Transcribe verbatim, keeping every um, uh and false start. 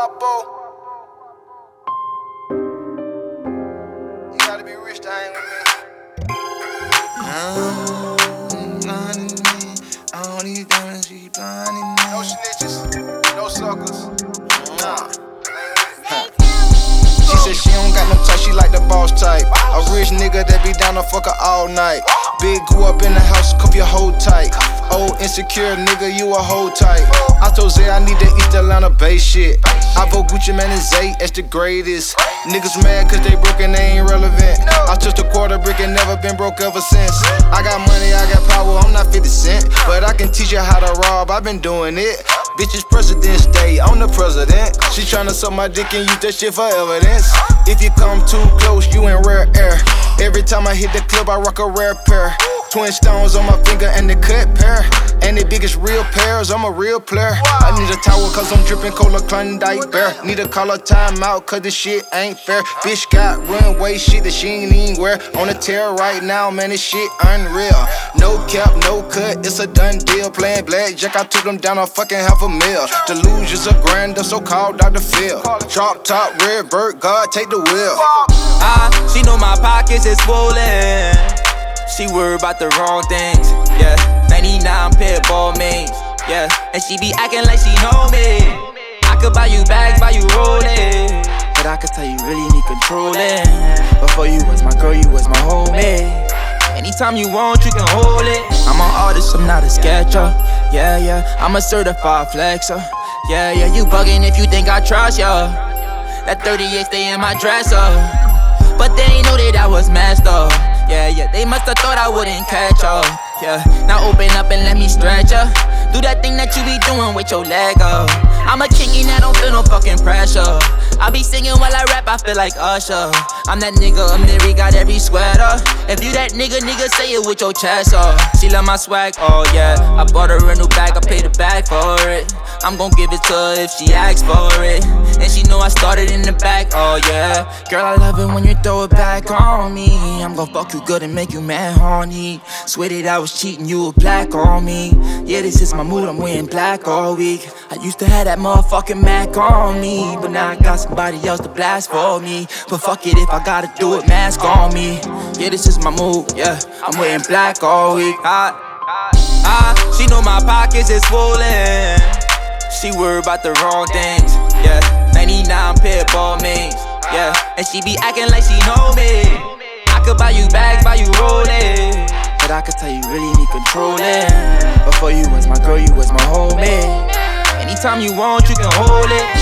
Guapo. You gotta be rich to hang with me. I'm blinding me. All these diamonds be blinding me. No snitches, no suckers. Nah. She said she don't got no type, she like the boss type. A rich nigga that be down to fuck her all night. Big grew up in the house, cuff your hoe tight. Old insecure nigga, you a hoe tight. I told Zay I need to eat the Atlanta Bay shit. I vote Gucci Mane and Zay as the greatest. Niggas mad cause they broke and they ain't relevant. I touched a quarter brick and never been broke ever since. I got money, I got power, I'm not fifty cent. But I can teach you how to rob, I've been doing it. Bitches President's Day, I'm the president. She tryna suck my dick and use that shit for evidence. If you come too close, you in rare air. Every time I hit the club, I rock a rare pair. Twin stones on my finger and the cut pair. And the biggest real pairs, I'm a real player. I need a towel cause I'm dripping cola Klondike bear. Need to call a timeout cause this shit ain't fair. Bitch got runway shit that she ain't even wear. On the tear right now, man, this shit unreal. No cap, no cut, it's a done deal. Playing blackjack, I took them down a fucking half a mil. Delusions are grander, so called Doctor Phil. Drop top, red bird, God take the wheel. Ah, she know my pockets is swollen. She worried about the wrong things, yeah. ninety-nine pair of ball mains, yeah. And she be acting like she know me. I could buy you bags, buy you rolling, but I could tell you really need controlling. Before you was my girl, you was my homie. Anytime you want, you can hold it. I'm an artist, I'm not a sketcher. Yeah, yeah, I'm a certified flexer. Yeah, yeah, you bugging if you think I trust ya. That thirty-eight stay in my dresser, but they ain't know that I was messed up. Yeah, yeah, they must've thought I wouldn't catch up. Yeah, now open up and let me stretch ya. Do that thing that you be doing with your leg up. I'm a king and I don't feel no fucking pressure. I be singing while I rap, I feel like Usher. I'm that nigga, I'm Neri, got every sweater. If you that nigga, nigga, say it with your chest up. She love my swag, oh yeah. I bought her a new bag, I paid her back for it. I'm gon' give it to her if she asks for it. And she know I started in the back, oh yeah. Girl, I love it when you throw it back on me. I'm gon' fuck you good and make you mad horny. Swear that I was cheating, you were black on me. Yeah, this is my mood, I'm wearing black all week. I used to have that motherfucking Mac on me, but now I got somebody else to blast for me. But fuck it, if I gotta do it, mask on me. Yeah, this is my mood, yeah. I'm wearing black all week. Ah, ah, she know my pockets is swollen. She worried about the wrong things, yeah. ninety-nine pair of ball mains, yeah. And she be acting like she know me. I could buy you bags, buy you rolling, but I could tell you really need controlling. Before you was my girl, you was my homie. Anytime you want, you can hold it.